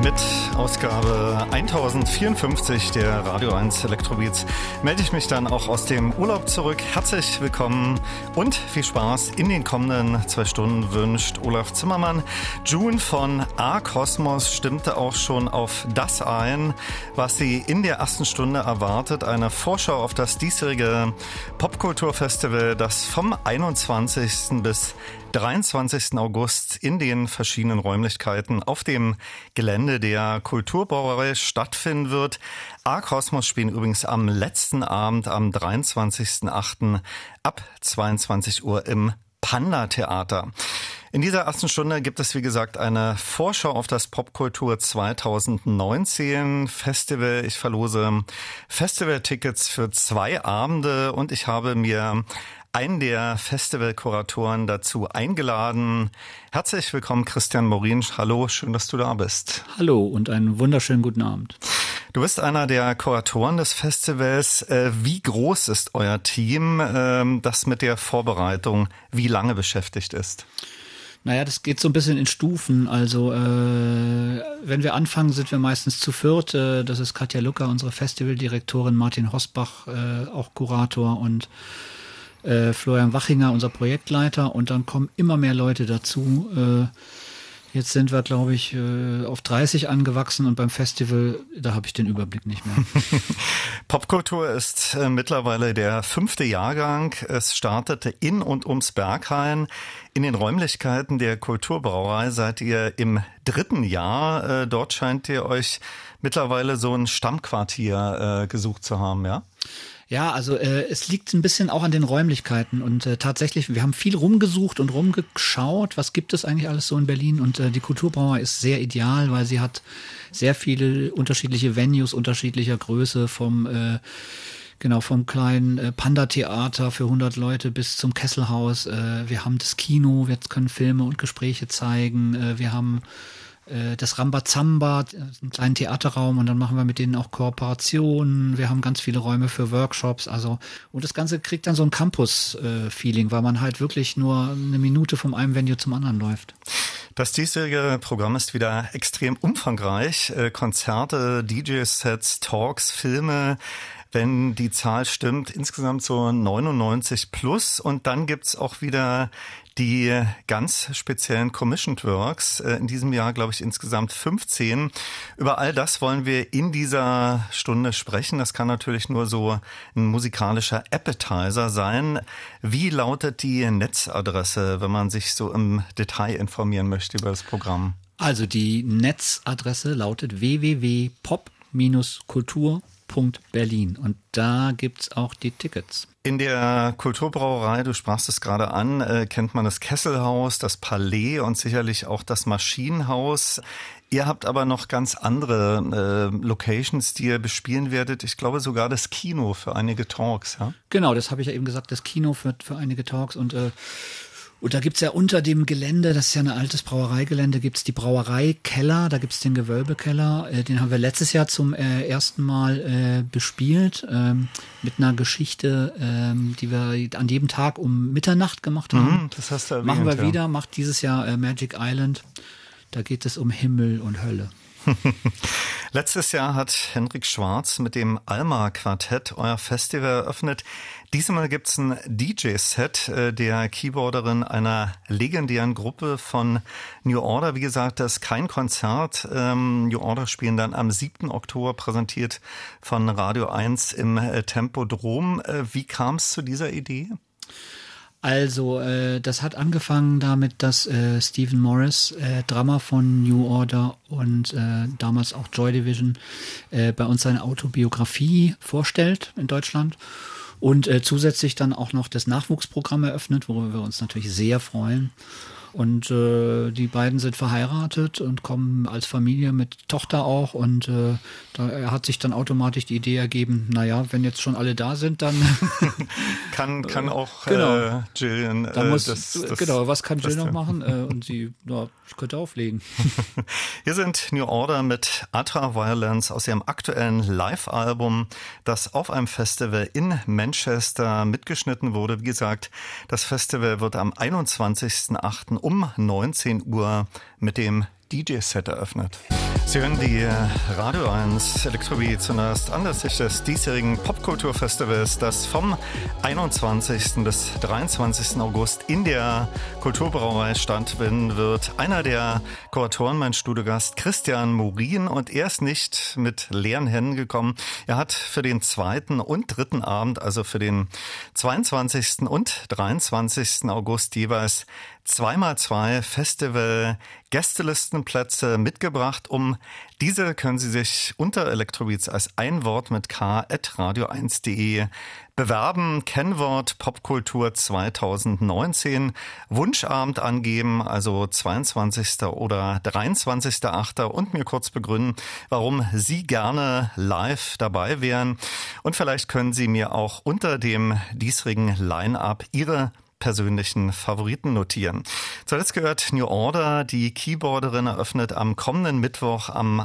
Mit Ausgabe 1054 der Radio 1 Elektrobeats melde ich mich dann auch aus dem Urlaub zurück. Herzlich willkommen und viel Spaß in den kommenden 2 Stunden wünscht Olaf Zimmermann. June von A-Kosmos stimmte auch schon auf das ein, was sie in der ersten Stunde erwartet. Eine Vorschau auf das diesjährige Popkulturfestival, das vom 21. bis 23. August in den verschiedenen Räumlichkeiten auf dem Gelände der Kulturbrauerei stattfinden wird. A-Kosmos spielen übrigens am letzten Abend, am 23.08. ab 22 Uhr im Panda-Theater. In dieser ersten Stunde gibt es, wie gesagt, eine Vorschau auf das Popkultur 2019 Festival. Ich verlose Festivaltickets für 2 Abende und ich habe mir einen der Festivalkuratoren dazu eingeladen. Herzlich willkommen, Christian Morin. Hallo, schön, dass du da bist. Hallo und einen wunderschönen guten Abend. Du bist einer der Kuratoren des Festivals. Wie groß ist euer Team, das mit der Vorbereitung wie lange beschäftigt ist? Naja, das geht so ein bisschen in Stufen. Also wenn wir anfangen, sind wir meistens zu viert. Das ist Katja Lucker, unsere Festivaldirektorin, Martin Hosbach, auch Kurator, und Florian Wachinger, unser Projektleiter, und dann kommen immer mehr Leute dazu. Jetzt sind wir, glaube ich, auf 30 angewachsen und beim Festival, da habe ich den Überblick nicht mehr. Popkultur ist mittlerweile der 5. Jahrgang. Es startete in und ums Berghain. In den Räumlichkeiten der Kulturbrauerei seid ihr im 3. Jahr. Dort scheint ihr euch mittlerweile so ein Stammquartier gesucht zu haben, ja? Ja, also es liegt ein bisschen auch an den Räumlichkeiten und tatsächlich, wir haben viel rumgesucht und rumgeschaut, was gibt es eigentlich alles so in Berlin, und die Kulturbrauerei ist sehr ideal, weil sie hat sehr viele unterschiedliche Venues unterschiedlicher Größe, vom kleinen Panda-Theater für 100 Leute bis zum Kesselhaus. Wir haben das Kino, wir können Filme und Gespräche zeigen, wir haben das Rambazamba, einen kleinen Theaterraum, und dann machen wir mit denen auch Kooperationen. Wir haben ganz viele Räume für Workshops, und das Ganze kriegt dann so ein Campus-Feeling, weil man halt wirklich nur eine Minute vom einem Venue zum anderen läuft. Das diesjährige Programm ist wieder extrem umfangreich. Konzerte, DJ-Sets, Talks, Filme, wenn die Zahl stimmt, insgesamt so 99 plus. Und dann gibt's auch wieder die ganz speziellen Commissioned Works. In diesem Jahr, glaube ich, insgesamt 15. Über all das wollen wir in dieser Stunde sprechen. Das kann natürlich nur so ein musikalischer Appetizer sein. Wie lautet die Netzadresse, wenn man sich so im Detail informieren möchte über das Programm? Also die Netzadresse lautet www.pop-kultur.berlin, und da gibt's auch die Tickets. In der Kulturbrauerei, du sprachst es gerade an, kennt man das Kesselhaus, das Palais und sicherlich auch das Maschinenhaus. Ihr habt aber noch ganz andere Locations, die ihr bespielen werdet. Ich glaube sogar das Kino für einige Talks, ja? Genau, das habe ich ja eben gesagt, das Kino für einige Talks, und da gibt's ja unter dem Gelände, das ist ja ein altes Brauereigelände, gibt's die Brauereikeller, da gibt's den Gewölbekeller, den haben wir letztes Jahr zum ersten Mal bespielt, mit einer Geschichte, die wir an jedem Tag um Mitternacht gemacht haben. Das hast du erwähnt, machen wir wieder, macht dieses Jahr Magic Island, da geht es um Himmel und Hölle. Letztes Jahr hat Henrik Schwarz mit dem Alma-Quartett euer Festival eröffnet. Diesmal gibt's ein DJ-Set der Keyboarderin einer legendären Gruppe von New Order. Wie gesagt, das ist kein Konzert. New Order spielen dann am 7. Oktober, präsentiert von Radio 1 im Tempodrom. Wie kam es zu dieser Idee? Also, das hat angefangen damit, dass Stephen Morris, Drummer von New Order und damals auch Joy Division, bei uns seine Autobiografie vorstellt in Deutschland und zusätzlich dann auch noch das Nachwuchsprogramm eröffnet, worüber wir uns natürlich sehr freuen. Und die beiden sind verheiratet und kommen als Familie mit Tochter auch, und da hat sich dann automatisch die Idee ergeben, naja, wenn jetzt schon alle da sind, dann kann auch genau. Jillian was kann Jill noch machen? Und sie, ich könnte auflegen. Hier sind New Order mit Atra Violence aus ihrem aktuellen Live-Album, das auf einem Festival in Manchester mitgeschnitten wurde. Wie gesagt, das Festival wird am 21.08. um 19 Uhr mit dem DJ-Set eröffnet. Sie hören die Radio 1 Elektrobeat zunächst anlässlich des diesjährigen Popkulturfestivals, das vom 21. bis 23. August in der Kulturbrauerei stattfinden wird. Einer der Kuratoren, mein Studiogast Christian Morin, und er ist nicht mit leeren Händen gekommen. Er hat für den 2. und 3. Abend, also für den 22. und 23. August jeweils 2x2 Festival-Gästelistenplätze mitgebracht. Um diese können Sie sich unter Elektrobeats als ein Wort mit k@radio1.de bewerben. Kennwort Popkultur 2019. Wunschabend angeben, also 22. oder 23.8. und mir kurz begründen, warum Sie gerne live dabei wären. Und vielleicht können Sie mir auch unter dem diesjährigen Line-Up Ihre persönlichen Favoriten notieren. Zuletzt gehört New Order. Die Keyboarderin eröffnet am kommenden Mittwoch am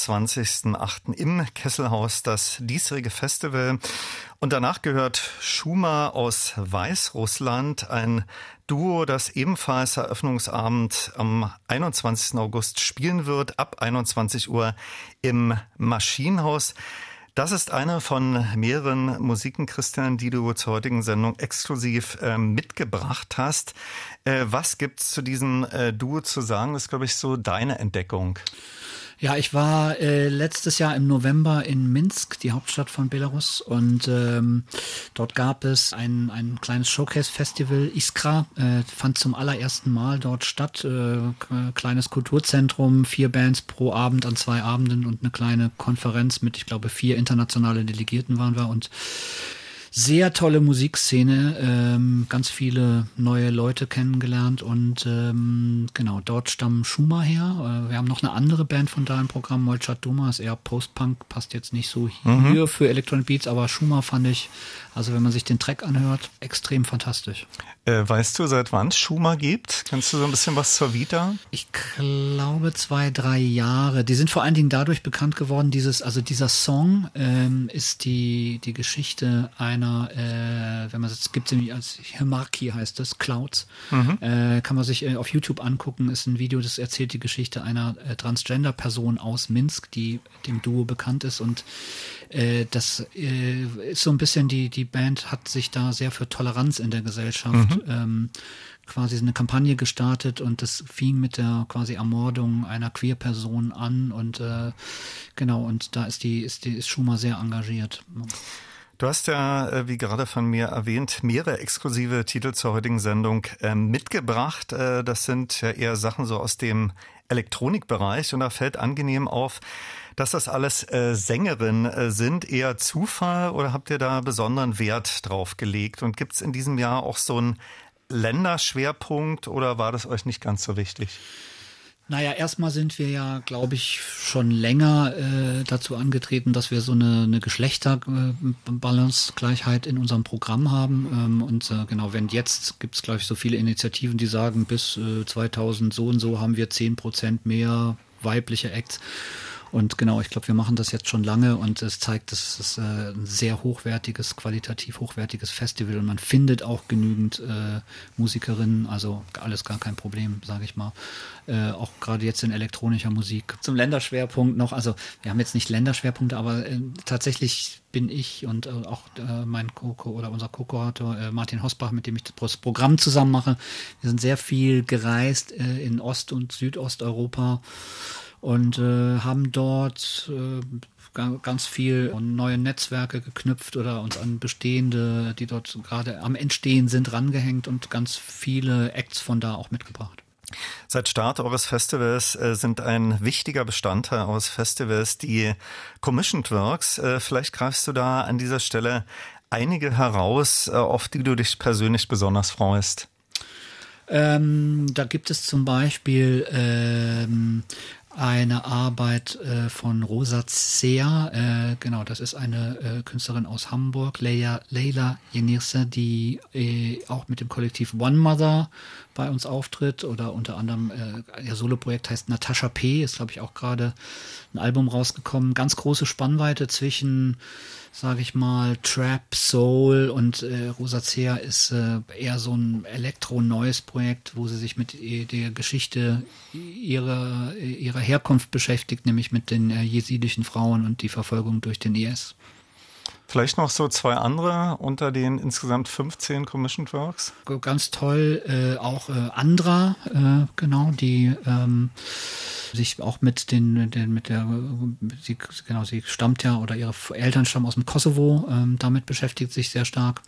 21.8. im Kesselhaus das diesjährige Festival. Und danach gehört Schuma aus Weißrussland, ein Duo, das ebenfalls Eröffnungsabend am 21. August spielen wird, ab 21 Uhr im Maschinenhaus. Das ist eine von mehreren Musiken, Christian, die du zur heutigen Sendung exklusiv mitgebracht hast. Was gibt's zu diesem Duo zu sagen? Das ist, glaube ich, so deine Entdeckung. Ja, ich war letztes Jahr im November in Minsk, die Hauptstadt von Belarus, und dort gab es ein kleines Showcase-Festival, Iskra, fand zum allerersten Mal dort statt, kleines Kulturzentrum, 4 Bands pro Abend an 2 Abenden und eine kleine Konferenz mit, ich glaube, 4 internationale Delegierten waren wir, und sehr tolle Musikszene, ganz viele neue Leute kennengelernt, und genau, dort stammen Schuma her. Wir haben noch eine andere Band von da im Programm, Molchat Duma, ist eher Post-Punk, passt jetzt nicht so hier für Electronic Beats, aber Schuma fand ich, also wenn man sich den Track anhört, extrem fantastisch. Weißt du, seit wann es Schuma gibt? Kannst du so ein bisschen was zur Vita? Ich glaube 2-3 Jahre. Die sind vor allen Dingen dadurch bekannt geworden, dieser Song ist die Geschichte einer, wenn man es gibt, als Himarki heißt das, Clouds, kann man sich auf YouTube angucken, ist ein Video, das erzählt die Geschichte einer Transgender-Person aus Minsk, die dem Duo bekannt ist, und das ist so ein bisschen, die Band hat sich da sehr für Toleranz in der Gesellschaft quasi eine Kampagne gestartet, und das fing mit der quasi Ermordung einer Queer-Person an, und genau, und da ist Schuma sehr engagiert. Du hast ja, wie gerade von mir erwähnt, mehrere exklusive Titel zur heutigen Sendung mitgebracht. Das sind ja eher Sachen so aus dem Elektronikbereich, und da fällt angenehm auf, dass das alles Sängerinnen sind. Eher Zufall, oder habt ihr da besonderen Wert drauf gelegt? Und gibt's in diesem Jahr auch so einen Länderschwerpunkt, oder war das euch nicht ganz so wichtig? Naja, erstmal sind wir ja, glaube ich, schon länger dazu angetreten, dass wir so eine Geschlechterbalance-Gleichheit in unserem Programm haben. Und genau, wenn jetzt gibt es, glaube ich, so viele Initiativen, die sagen, bis 2000 so und so haben wir 10% mehr weibliche Acts. Und genau, ich glaube, wir machen das jetzt schon lange, und es zeigt, dass es ein sehr hochwertiges, qualitativ hochwertiges Festival, und man findet auch genügend Musikerinnen, also alles gar kein Problem, sage ich mal. Auch gerade jetzt in elektronischer Musik. Zum Länderschwerpunkt noch, also wir haben jetzt nicht Länderschwerpunkte, aber tatsächlich bin ich und auch mein unser Co-Kurator Martin Hosbach, mit dem ich das Programm zusammen mache. Wir sind sehr viel gereist in Ost- und Südosteuropa und haben dort ganz viel neue Netzwerke geknüpft oder uns an bestehende, die dort gerade am Entstehen sind, rangehängt und ganz viele Acts von da auch mitgebracht. Seit Start eures Festivals sind ein wichtiger Bestandteil eures Festivals die Commissioned Works. Vielleicht greifst du da an dieser Stelle einige heraus, auf die du dich persönlich besonders freust. Da gibt es zum Beispiel eine Arbeit von Rosa Zea, genau, das ist eine Künstlerin aus Hamburg, Leila Yenirse, die auch mit dem Kollektiv One Mother bei uns auftritt, oder unter anderem ihr Soloprojekt heißt Natasha P., ist glaube ich auch gerade ein Album rausgekommen, ganz große Spannweite zwischen, sage ich mal, Trap, Soul, und Rosacea ist eher so ein Elektro-neues Projekt, wo sie sich mit der Geschichte ihrer Herkunft beschäftigt, nämlich mit den jesidischen Frauen und die Verfolgung durch den IS. Vielleicht noch so 2 andere unter den insgesamt 15 Commissioned Works? Ganz toll, auch Andra, genau, die sich auch sie stammt ja, oder ihre Eltern stammen aus dem Kosovo, damit beschäftigt sich sehr stark.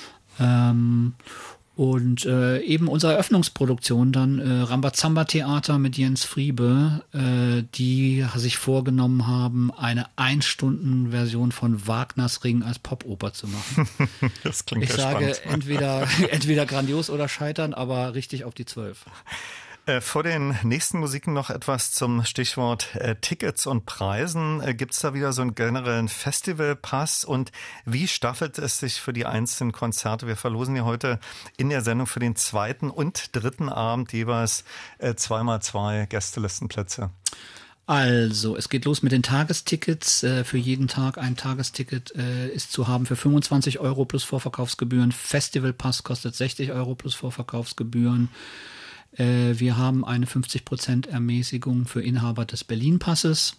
Und eben unsere Eröffnungsproduktion dann Rambazamba Theater mit Jens Friebe, die sich vorgenommen haben, eine 1-Stunden-Version von Wagners Ring als Popoper zu machen. Das klingt ich ja sage, spannend. entweder grandios oder scheitern, aber richtig auf die 12. Vor den nächsten Musiken noch etwas zum Stichwort Tickets und Preisen. Gibt es da wieder so einen generellen Festivalpass und wie staffelt es sich für die einzelnen Konzerte? Wir verlosen ja heute in der Sendung für den 2. und 3. Abend jeweils 2x2 Gästelistenplätze. Also, es geht los mit den Tagestickets. Für jeden Tag ein Tagesticket ist zu haben für 25 € plus Vorverkaufsgebühren. Festivalpass kostet 60 € plus Vorverkaufsgebühren. Wir haben eine 50% Ermäßigung für Inhaber des Berlin-Passes.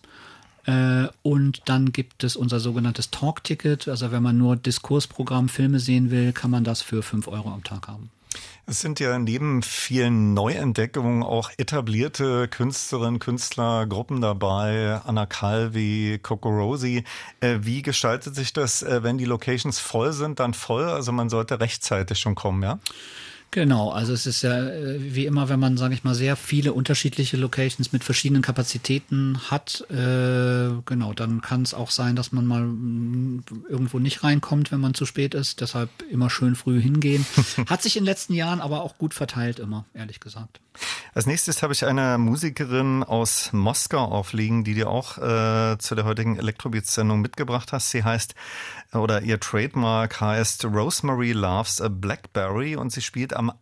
Und dann gibt es unser sogenanntes Talk-Ticket. Also wenn man nur Diskursprogramm, Filme sehen will, kann man das für 5 € am Tag haben. Es sind ja neben vielen Neuentdeckungen auch etablierte Künstlerinnen, Künstler, Gruppen dabei, Anna Calvi, Coco Rosie. Wie gestaltet sich das, wenn die Locations voll sind, dann voll? Also man sollte rechtzeitig schon kommen, ja? Genau, also es ist ja wie immer, wenn man, sage ich mal, sehr viele unterschiedliche Locations mit verschiedenen Kapazitäten hat, genau, dann kann es auch sein, dass man mal irgendwo nicht reinkommt, wenn man zu spät ist. Deshalb immer schön früh hingehen. Hat sich in den letzten Jahren aber auch gut verteilt immer, ehrlich gesagt. Als nächstes habe ich eine Musikerin aus Moskau aufliegen, die dir auch zu der heutigen Elektrobeats-Sendung mitgebracht hast. Sie heißt, oder ihr Trademark heißt Rosemary Loves a Blackberry und sie spielt am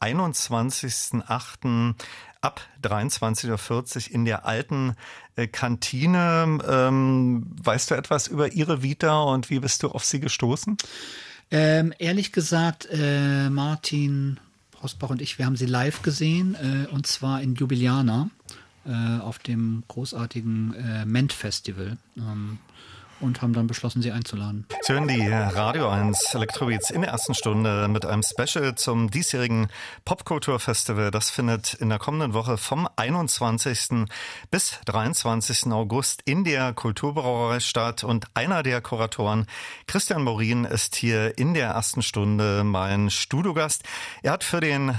21.08. ab 23.40 Uhr in der alten Kantine. Weißt du etwas über ihre Vita und wie bist du auf sie gestoßen? Ehrlich gesagt, Martin Rosbach und ich, wir haben sie live gesehen, und zwar in Ljubljana auf dem großartigen Ment-Festival. Und haben dann beschlossen, sie einzuladen. Sie hören die Radio 1 Elektrobeats in der ersten Stunde mit einem Special zum diesjährigen Popkulturfestival. Das findet in der kommenden Woche vom 21. bis 23. August in der Kulturbrauerei statt. Und einer der Kuratoren, Christian Morin, ist hier in der ersten Stunde mein Studiogast. Er hat für den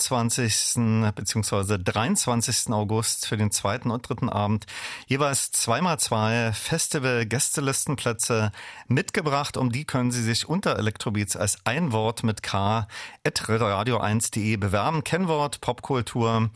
22. bzw. 23. August, für den 2. und 3. Abend, jeweils 2x2 Festival-Gäste Listenplätze mitgebracht. Um die können Sie sich unter Elektrobeats als ein Wort mit K @radio1.de bewerben. Kennwort Popkultur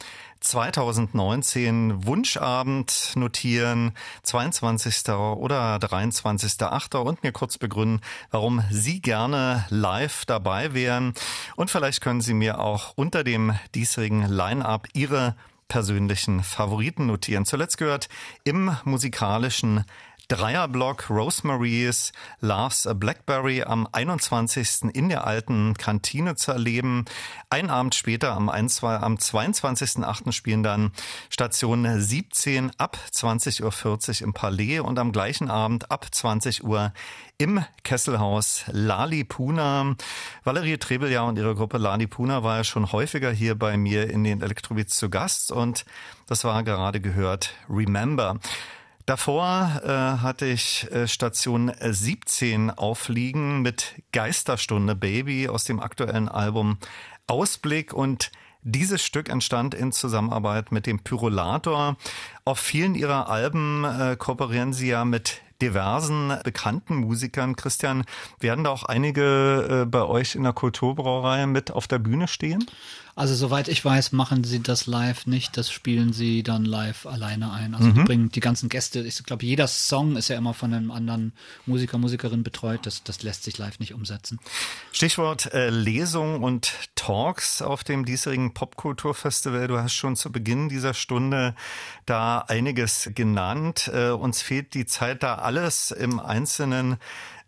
2019 Wunschabend notieren, 22. oder 23.8. und mir kurz begründen, warum Sie gerne live dabei wären. Und vielleicht können Sie mir auch unter dem diesjährigen Line-Up Ihre persönlichen Favoriten notieren. Zuletzt gehört im musikalischen Dreierblock Rosemary's Loves a Blackberry am 21. in der alten Kantine zu erleben. Ein Abend später, am 22.8. spielen dann Station 17 ab 20.40 Uhr im Palais und am gleichen Abend ab 20 Uhr im Kesselhaus Lalipuna. Valerie Trebeljahr und ihre Gruppe Lalipuna war ja schon häufiger hier bei mir in den Elektrobeats zu Gast und das war gerade gehört Remember. Davor hatte ich Station 17 aufliegen mit Geisterstunde Baby aus dem aktuellen Album Ausblick und dieses Stück entstand in Zusammenarbeit mit dem Pyrolator. Auf vielen ihrer Alben kooperieren sie ja mit diversen bekannten Musikern. Christian, werden da auch einige bei euch in der Kulturbrauerei mit auf der Bühne stehen? Also soweit ich weiß, machen sie das live nicht. Das spielen sie dann live alleine ein. Also die bringen die ganzen Gäste. Ich glaube, jeder Song ist ja immer von einem anderen Musiker, Musikerin betreut. Das lässt sich live nicht umsetzen. Stichwort Lesung und Talks auf dem diesjährigen Popkulturfestival. Du hast schon zu Beginn dieser Stunde da einiges genannt. Uns fehlt die Zeit, da alles im Einzelnen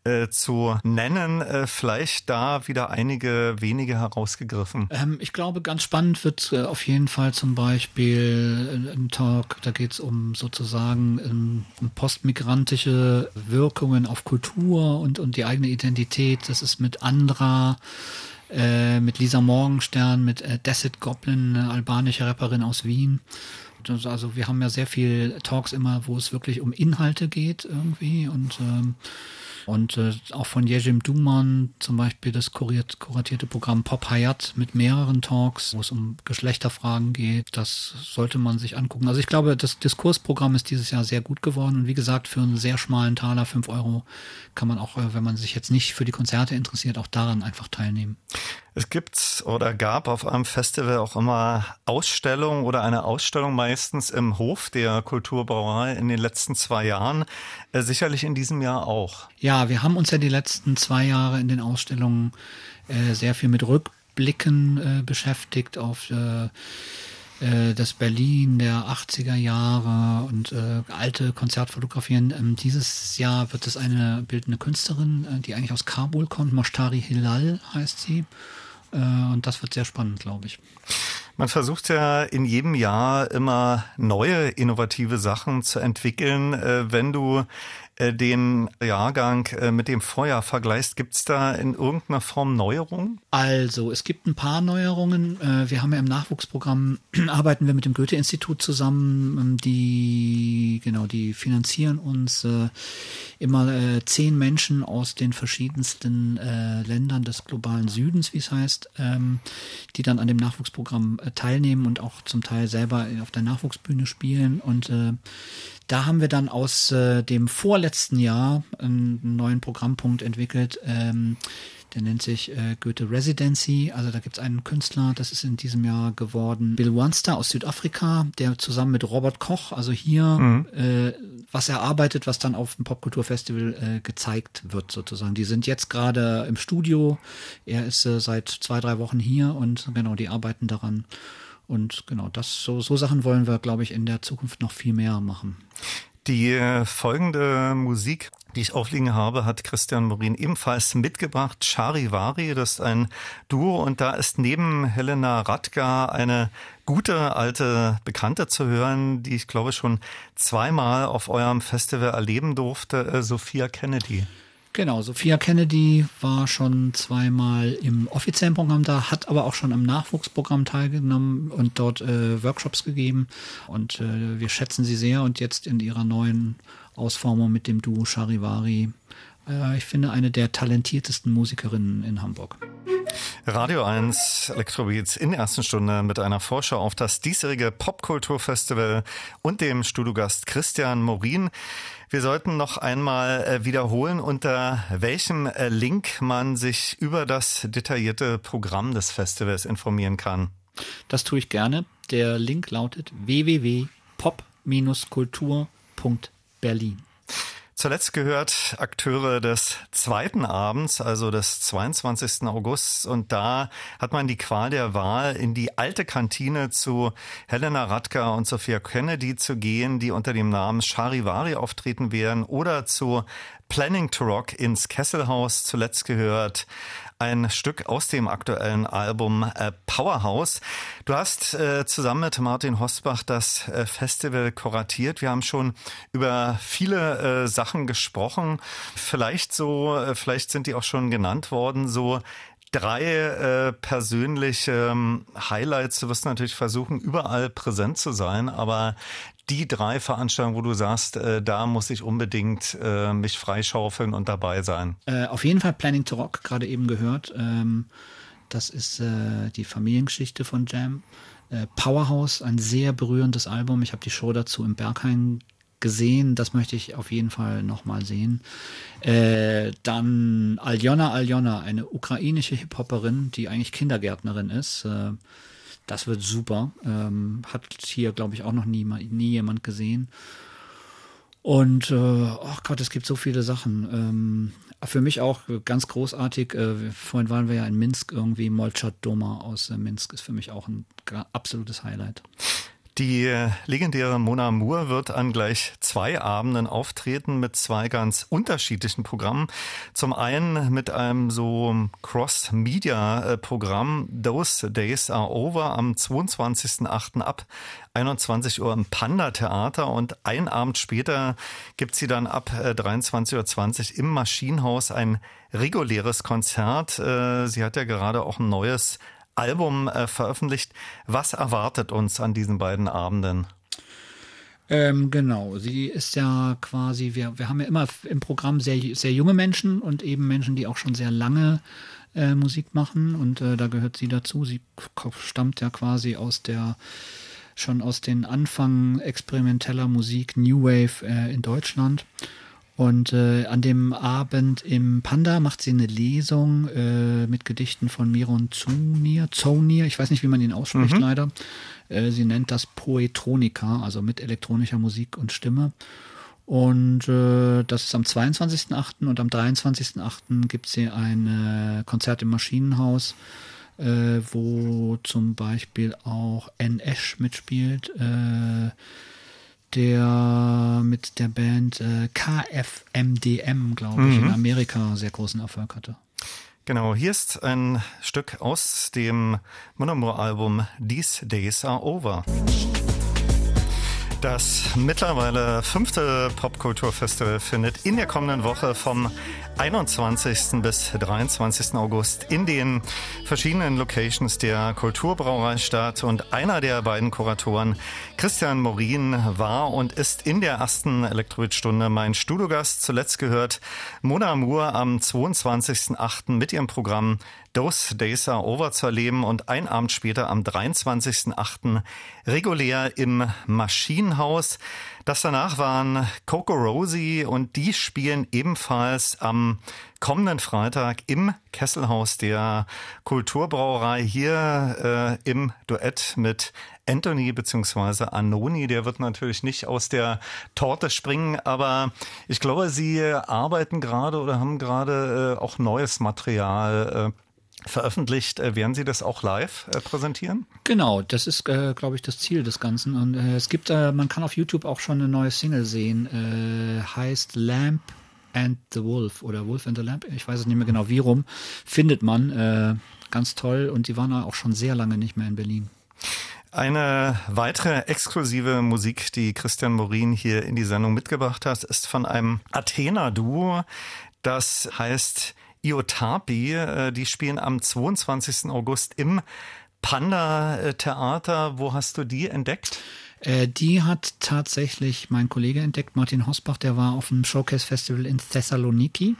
zu nennen. Vielleicht da wieder einige wenige herausgegriffen. Ich glaube, ganz spannend wird auf jeden Fall zum Beispiel ein Talk, da geht es um sozusagen postmigrantische Wirkungen auf Kultur und die eigene Identität. Das ist mit Andra, mit Lisa Morgenstern, mit Desit Goblin, eine albanische Rapperin aus Wien. Also wir haben ja sehr viel Talks immer, wo es wirklich um Inhalte geht irgendwie und auch von Yejim Duman zum Beispiel das kuratierte Programm Pop Hayat mit mehreren Talks, wo es um Geschlechterfragen geht. Das sollte man sich angucken. Also ich glaube, das Diskursprogramm ist dieses Jahr sehr gut geworden und wie gesagt, für einen sehr schmalen Taler, 5 Euro, kann man auch, wenn man sich jetzt nicht für die Konzerte interessiert, auch daran einfach teilnehmen. Es gibt oder gab auf einem Festival auch immer Ausstellungen oder eine Ausstellung meistens im Hof der Kulturbrauerei in den letzten 2 Jahren, sicherlich in diesem Jahr auch. Ja, wir haben uns ja die letzten 2 Jahre in den Ausstellungen sehr viel mit Rückblicken beschäftigt auf das Berlin der 80er Jahre und alte Konzertfotografien. Dieses Jahr wird es eine bildende Künstlerin, die eigentlich aus Kabul kommt, Moshtari Hilal heißt sie. Und das wird sehr spannend, glaube ich. Man versucht ja in jedem Jahr immer neue, innovative Sachen zu entwickeln. Wenn du den Jahrgang mit dem Vorjahr vergleichst, gibt es da in irgendeiner Form Neuerungen? Also, es gibt ein paar Neuerungen. Wir haben ja im Nachwuchsprogramm, arbeiten wir mit dem Goethe-Institut zusammen. Die finanzieren uns immer 10 Menschen aus den verschiedensten Ländern des globalen Südens, wie es heißt, die dann an dem Nachwuchsprogramm teilnehmen und auch zum Teil selber auf der Nachwuchsbühne spielen. Und da haben wir dann aus dem vorletzten Jahr einen neuen Programmpunkt entwickelt, der nennt sich Goethe Residency. Also da gibt es einen Künstler, das ist in diesem Jahr geworden, Bill Wanster aus Südafrika, der zusammen mit Robert Koch, also hier was erarbeitet, was dann auf dem Popkulturfestival gezeigt wird sozusagen. Die sind jetzt gerade im Studio. Er ist seit 2-3 Wochen hier und genau, die arbeiten daran. Und genau, so Sachen wollen wir, glaube ich, in der Zukunft noch viel mehr machen. Die folgende Musik, die ich aufliegen habe, hat Christian Morin ebenfalls mitgebracht. Charivari, das ist ein Duo und da ist neben Helena Radka eine gute alte Bekannte zu hören, die ich glaube schon 2-mal auf eurem Festival erleben durfte, Sophia Kennedy. Genau, Sophia Kennedy war schon 2-mal im offiziellen Programm da, hat aber auch schon am Nachwuchsprogramm teilgenommen und dort Workshops gegeben. Und wir schätzen sie sehr und jetzt in ihrer neuen Ausformung mit dem Duo Charivari. Ich finde, eine der talentiertesten Musikerinnen in Hamburg. Radio 1 Elektrobeats in der ersten Stunde mit einer Vorschau auf das diesjährige Popkulturfestival und dem Studiogast Christian Morin. Wir sollten noch einmal wiederholen, unter welchem Link man sich über das detaillierte Programm des Festivals informieren kann. Das tue ich gerne. Der Link lautet www.pop-kultur.berlin. Zuletzt gehört Akteure des zweiten Abends, also des 22. August. Und da hat man die Qual der Wahl, in die alte Kantine zu Helena Radka und Sophia Kennedy zu gehen, die unter dem Namen Charivari auftreten werden, oder zu Planning to Rock ins Kesselhaus. Zuletzt gehört ein Stück aus dem aktuellen Album Powerhouse. Du hast zusammen mit Martin Hosbach das Festival kuratiert. Wir haben schon über viele Sachen gesprochen. Vielleicht sind die auch schon genannt worden, so 3 persönliche Highlights. Du wirst natürlich versuchen, überall präsent zu sein, aber die 3 Veranstaltungen, wo du sagst, da muss ich unbedingt mich freischaufeln und dabei sein. Auf jeden Fall Planning to Rock, gerade eben gehört. Das ist die Familiengeschichte von Jam. Powerhouse, ein sehr berührendes Album. Ich habe die Show dazu im Berghain gesehen. Das möchte ich auf jeden Fall nochmal sehen. Dann Aljona, eine ukrainische Hip-Hopperin, die eigentlich Kindergärtnerin ist. Das wird super. Hat hier, glaube ich, auch noch nie jemand gesehen. Und, oh Gott, es gibt so viele Sachen. Für mich auch ganz großartig. Vorhin waren wir ja in Minsk irgendwie. Molchat Doma aus Minsk ist für mich auch ein absolutes Highlight. Die legendäre Mona Moore wird an gleich 2 Abenden auftreten mit 2 ganz unterschiedlichen Programmen. Zum einen mit einem so Cross-Media-Programm Those Days Are Over am 22.08. ab 21 Uhr im Panda-Theater und einen Abend später gibt sie dann ab 23.20 Uhr im Maschinenhaus ein reguläres Konzert. Sie hat ja gerade auch ein neues Album veröffentlicht. Was erwartet uns an diesen beiden Abenden? Genau, sie ist ja quasi, wir haben ja immer im Programm sehr, sehr junge Menschen und eben Menschen, die auch schon sehr lange Musik machen und da gehört sie dazu. Sie stammt ja quasi schon aus den Anfängen experimenteller Musik, New Wave in Deutschland. Und an dem Abend im Panda macht sie eine Lesung mit Gedichten von Miron Zonier. Ich weiß nicht, wie man ihn ausspricht, leider. Sie nennt das Poetronica, also mit elektronischer Musik und Stimme. Und das ist am 22.08. und am 23.08. gibt sie ein Konzert im Maschinenhaus, wo zum Beispiel auch N. Esch mitspielt, der mit der Band KFMDM, glaube ich, in Amerika sehr großen Erfolg hatte. Genau, hier ist ein Stück aus dem Mona Moore-Album These Days Are Over. Das mittlerweile 5. Popkulturfestival findet in der kommenden Woche vom 21. bis 23. August in den verschiedenen Locations der Kulturbrauerei statt. Und einer der beiden Kuratoren, Christian Morin, war und ist in der ersten Elektrobeat-Stunde mein Studiogast. Zuletzt gehört Mona Moore am 22.08. mit ihrem Programm Those Days Are Over zu erleben und ein Abend später am 23.08. regulär im Maschinenhaus. Das danach waren Coco Rosie und die spielen ebenfalls am kommenden Freitag im Kesselhaus der Kulturbrauerei hier im Duett mit Anthony bzw. Anoni. Der wird natürlich nicht aus der Torte springen, aber ich glaube, sie arbeiten gerade oder haben gerade auch neues Material veröffentlicht. Werden Sie das auch live präsentieren? Genau, das ist, glaube ich, das Ziel des Ganzen. Und es gibt, man kann auf YouTube auch schon eine neue Single sehen, heißt Lamp and the Wolf oder Wolf and the Lamp, ich weiß es nicht mehr genau, wie rum, findet man. Ganz toll und die waren auch schon sehr lange nicht mehr in Berlin. Eine weitere exklusive Musik, die Christian Morin hier in die Sendung mitgebracht hat, ist von einem Athener-Duo, das heißt Iotarpi. Die spielen am 22. August im Panda-Theater. Wo hast du die entdeckt? Die hat tatsächlich mein Kollege entdeckt, Martin Hosbach, der war auf dem Showcase-Festival in Thessaloniki.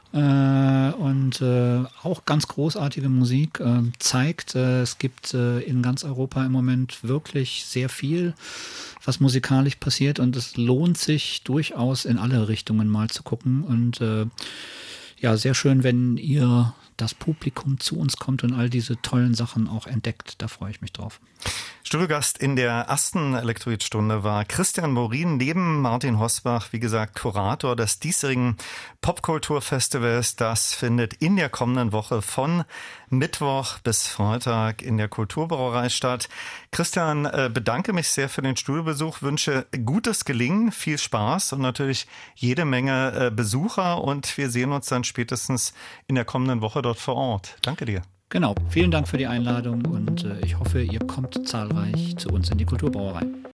Und auch ganz großartige Musik zeigt, es gibt in ganz Europa im Moment wirklich sehr viel, was musikalisch passiert und es lohnt sich durchaus in alle Richtungen mal zu gucken und ja, sehr schön, wenn ihr das Publikum zu uns kommt und all diese tollen Sachen auch entdeckt. Da freue ich mich drauf. Studiogast in der ersten Elektroid-Stunde war Christian Morin, neben Martin Hosbach, wie gesagt, Kurator des diesjährigen Popkulturfestivals. Das findet in der kommenden Woche von Mittwoch bis Freitag in der Kulturbrauerei statt. Christian, bedanke mich sehr für den Studiobesuch, wünsche gutes Gelingen, viel Spaß und natürlich jede Menge Besucher und wir sehen uns dann spätestens in der kommenden Woche dort vor Ort. Danke dir. Genau, vielen Dank für die Einladung und ich hoffe, ihr kommt zahlreich zu uns in die Kulturbrauerei.